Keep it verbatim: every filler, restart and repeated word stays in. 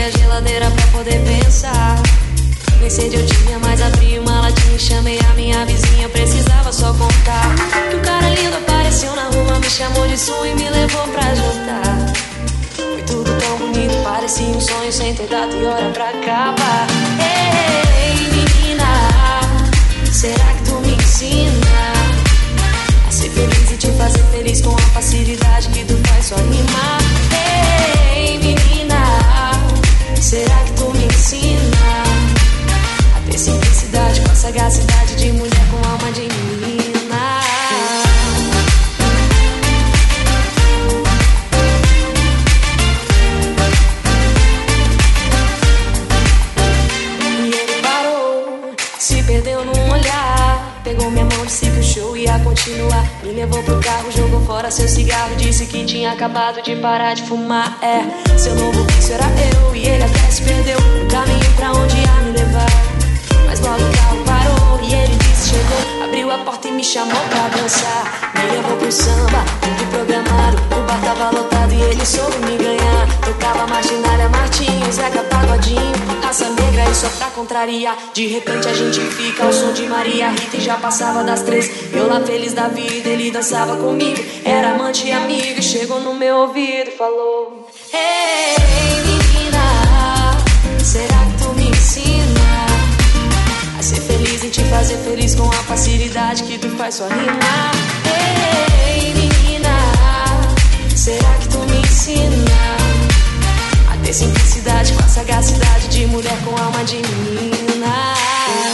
a geladeira pra poder pensar. Nem sede eu tinha, mas abri uma latinha e chamei a minha vizinha, precisava só contar que o cara lindo apareceu na rua, me chamou de sua e me levou pra jantar. Foi tudo tão bonito, parecia um sonho sem ter data e hora pra acabar. Ei, menina, será que tu me ensina a ser feliz e te fazer feliz com a facilidade que tu faz só rimar? Ei, menina, será que tu me ensina a ter simplicidade com a sagacidade de mulher com alma de menina? Perdeu num olhar, pegou minha mão, disse que o show ia continuar. Me levou pro carro, jogou fora seu cigarro, disse que tinha acabado de parar de fumar. É, seu novo vício era eu e ele até se perdeu no caminho pra onde ia me levar. Mas logo o carro parou e ele disse chegou, abriu a porta e me chamou pra dançar. Me levou pro samba, tudo programado, o bar tava lotado e ele soube me ganhar. Tocava Martinalha, Martins, Zeca Pagodinho, Raça Negra e só pra contrariar. De repente a gente fica ao som de Maria Rita e já passava das três. Eu lá feliz da vida, ele dançava comigo, era amante e amigo, e chegou no meu ouvido e falou: ei, menina, será que tu me ensina a ser feliz e te fazer feliz com a facilidade que tu faz só rimar? Ei, menina, será que tu me ensina a ter simplicidade com a sagacidade de mulher com alma de menina?